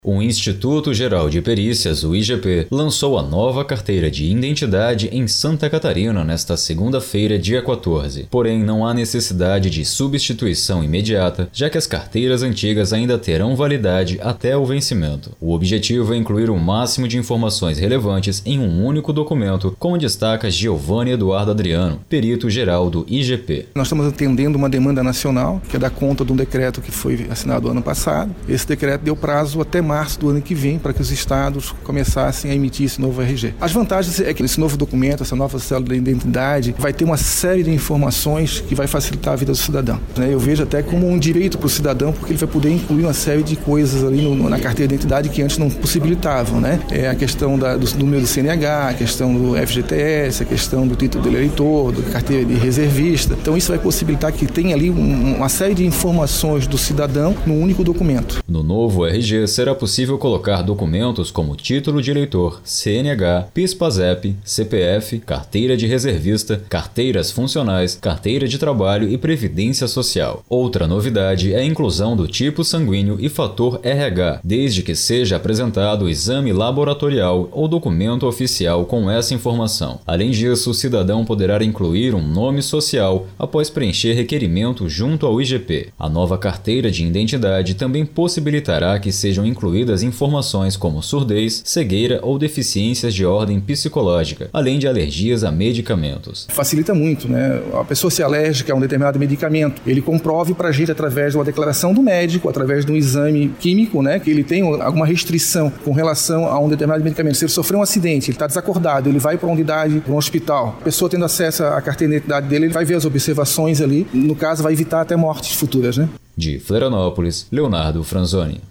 O Instituto Geral de Perícias, o IGP, lançou a nova carteira de identidade em Santa Catarina nesta segunda-feira, dia 14. Porém, não há necessidade de substituição imediata, já que as carteiras antigas ainda terão validade até o vencimento. O objetivo é incluir o máximo de informações relevantes em um único documento, como destaca Giovanni Eduardo Adriano, perito-geral do IGP. Nós estamos atendendo uma demanda nacional, que é dar conta de um decreto que foi assinado ano passado. Esse decreto deu prazo até março do ano que vem para que os estados começassem a emitir esse novo RG. As vantagens é que esse novo documento, essa nova célula de identidade, vai ter uma série de informações que vai facilitar a vida do cidadão. Eu vejo até como um direito para o cidadão, porque ele vai poder incluir uma série de coisas ali na carteira de identidade que antes não possibilitavam, É a questão do número do CNH, a questão do FGTS, a questão do título de eleitor, da carteira de reservista. Então isso vai possibilitar que tenha ali uma série de informações do cidadão num único documento. No novo RG será possível colocar documentos como título de eleitor, CNH, PIS/PASEP, CPF, carteira de reservista, carteiras funcionais, carteira de trabalho e previdência social. Outra novidade é a inclusão do tipo sanguíneo e fator RH, desde que seja apresentado o exame laboratorial ou documento oficial com essa informação. Além disso, o cidadão poderá incluir um nome social após preencher requerimento junto ao IGP. A nova carteira de identidade também possibilitará que sejam incluídas informações como surdez, cegueira ou deficiências de ordem psicológica, além de alergias a medicamentos. Facilita muito, A pessoa se alérgica a um determinado medicamento, ele comprove para a gente através de uma declaração do médico, através de um exame químico, que ele tem alguma restrição com relação a um determinado medicamento. Se ele sofreu um acidente, ele está desacordado, ele vai para uma unidade, para um hospital, a pessoa tendo acesso à carteira de identidade dele, ele vai ver as observações ali, no caso vai evitar até mortes futuras, De Florianópolis, Leonardo Franzoni.